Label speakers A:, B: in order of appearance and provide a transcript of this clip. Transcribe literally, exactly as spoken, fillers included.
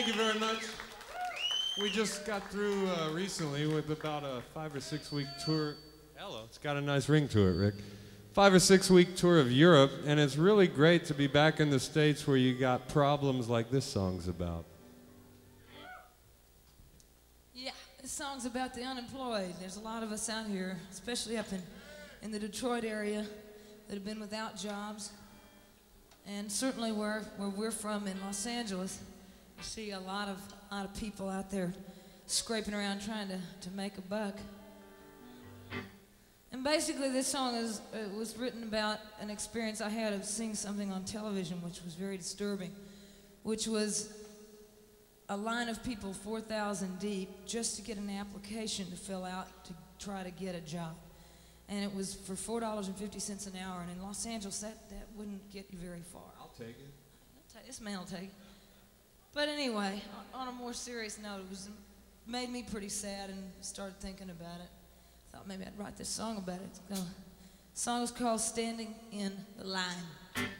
A: Thank you very much. We just got through uh, recently with about a five or six week tour. Hello, it's got a nice ring to it, Rick. Five or six week tour of Europe, and it's really great to be back in the States where you got problems like this song's about.
B: Yeah, this song's about the unemployed. There's a lot of us out here, especially up in, in the Detroit area, that have been without jobs. And certainly where, where we're from in Los Angeles, you see a lot of, lot of people out there scraping around trying to, to make a buck. And basically this song is, uh, was written about an experience I had of seeing something on television which was very disturbing, which was a line of people four thousand deep just to get an application to fill out to try to get a job. And it was for four dollars and fifty cents an hour, and in Los Angeles that, that wouldn't get you very far.
A: I'll take it.
B: I'll take, this man will take it. But anyway, on a more serious note, it was made me pretty sad and started thinking about it. Thought maybe I'd write this song about it. The song is called Standing in the Line.